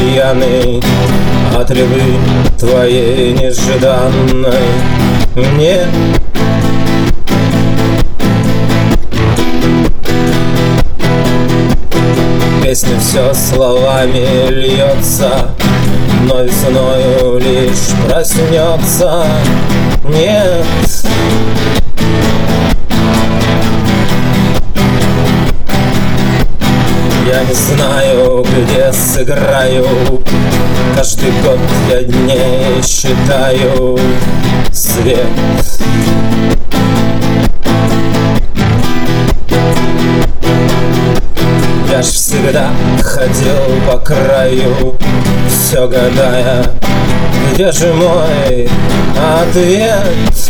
пьяный от любви твоей нежданной. Мне песня все словами льется, но весною лишь проснется. Нет, я не знаю, где сыграю. Каждый год я дней считаю свет. Я ж всегда ходил по краю, все гадая, где же мой ответ.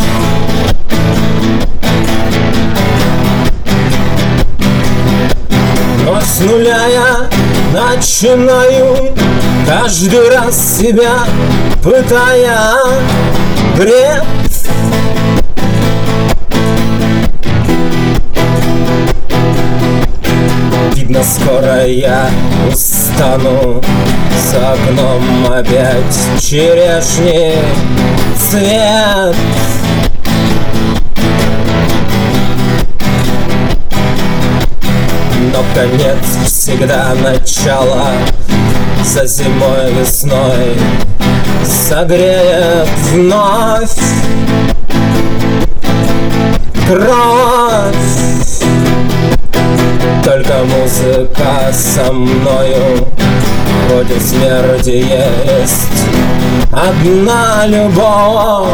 Но с нуля я начинаю, каждый раз себя пытая бред. Видно, скоро я устану, за окном опять черешни цвет. Но конец всегда начало, за зимой весной согреет вновь кровь. Только музыка со мною, против смерти есть одна любовь.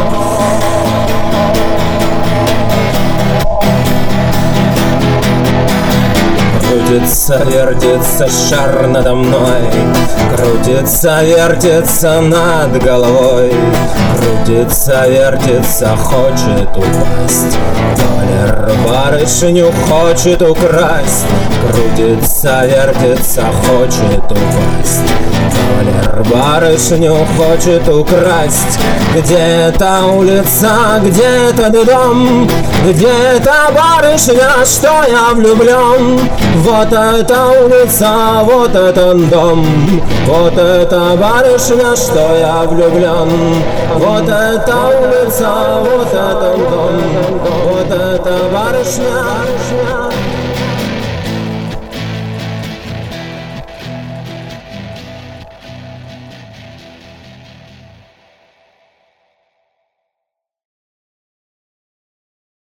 Крутится, вертится шар надо мной, крутится, вертится над головой, крутится, вертится, хочет упасть. Доллар барышню хочет украсть, крутится, вертится, хочет упасть. Доллар барышню хочет украсть. Где-то улица, где-то дом, где-то барышня, что я влюблен. Вот эта улица, вот этот дом, вот эта барышня, что я влюблен. Вот эта улица, вот этот дом, вот эта барышня.